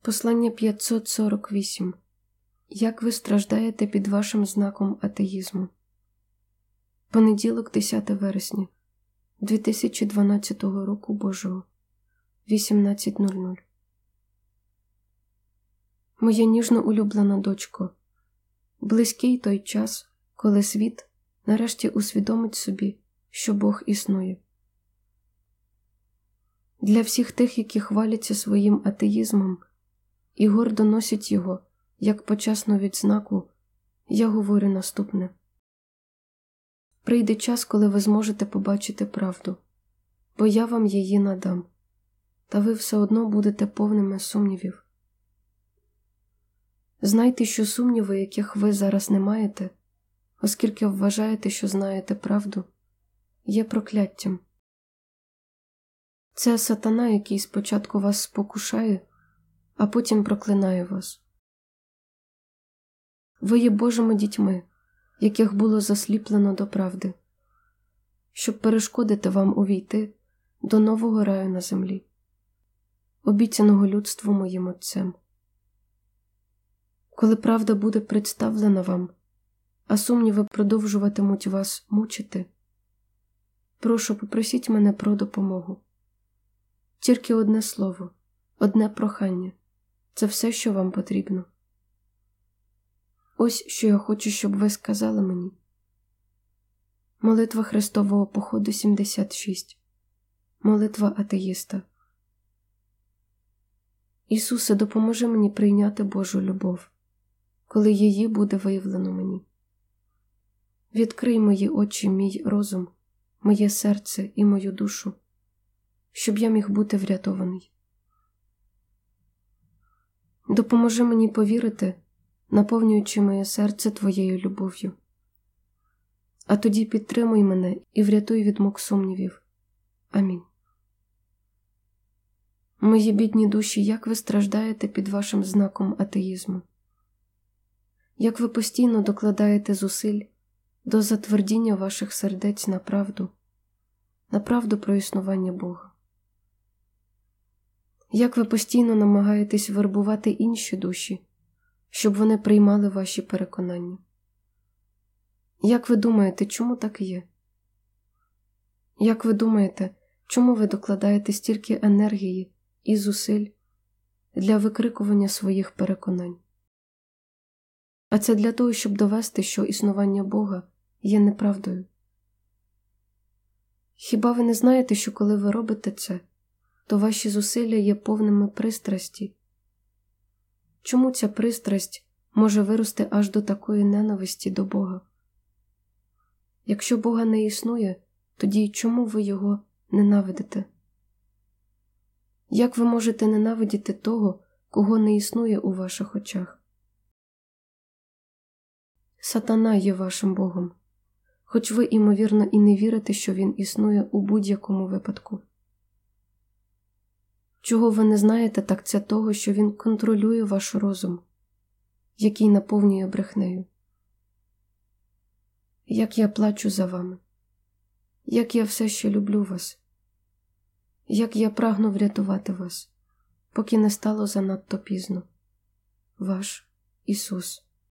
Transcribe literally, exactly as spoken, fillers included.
Послання п'ятсот сорок вісім. Як ви страждаєте під вашим знаком атеїзму? Понеділок, десяте вересня дві тисячі дванадцятого року Божого, вісімнадцять нуль нуль. Моя ніжно улюблена дочко, близький той час, коли світ нарешті усвідомить собі, що Бог існує. Для всіх тих, які хваляться своїм атеїзмом і гордо носять його як почесну відзнаку, я говорю наступне. Прийде час, коли ви зможете побачити правду, бо я вам її надам, та ви все одно будете повними сумнівів. Знайте, що сумніви, яких ви зараз не маєте, оскільки вважаєте, що знаєте правду, є прокляттям. Це сатана, який спочатку вас спокушає, а потім проклинає вас. Ви є Божими дітьми, яких було засліплено до правди, щоб перешкодити вам увійти до нового раю на землі, обіцяного людству моїм Отцем. Коли правда буде представлена вам, а сумніви продовжуватимуть вас мучити, прошу, попросіть мене про допомогу. Тільки одне слово, одне прохання – це все, що вам потрібно. Ось що я хочу, щоб ви сказали мені. Молитва Христового походу сімдесят шість. Молитва атеїста. Ісусе, допоможи мені прийняти Божу любов, коли її буде виявлено мені. Відкрий мої очі, мій розум, моє серце і мою душу, щоб я міг бути врятований. Допоможи мені повірити, наповнюючи моє серце Твоєю любов'ю. А тоді підтримуй мене і врятуй від мук сумнівів. Амінь. Мої бідні душі, як ви страждаєте під вашим знаком атеїзму? Як ви постійно докладаєте зусиль до затвердіння ваших сердець на правду, на правду про існування Бога? Як ви постійно намагаєтесь вербувати інші душі, щоб вони приймали ваші переконання? Як ви думаєте, чому так є? Як ви думаєте, чому ви докладаєте стільки енергії і зусиль для викрикування своїх переконань? А це для того, щоб довести, що існування Бога є неправдою. Хіба ви не знаєте, що коли ви робите це, то ваші зусилля є повними пристрасті? Чому ця пристрасть може вирости аж до такої ненависті до Бога? Якщо Бога не існує, тоді чому ви Його ненавидите? Як ви можете ненавидіти того, кого не існує у ваших очах? Сатана є вашим Богом, хоч ви, імовірно, і не вірите, що він існує у будь-якому випадку. Чого ви не знаєте, так це того, що він контролює ваш розум, який наповнює брехнею. Як я плачу за вами, як я все ще люблю вас, як я прагну врятувати вас, поки не стало занадто пізно. Ваш Ісус.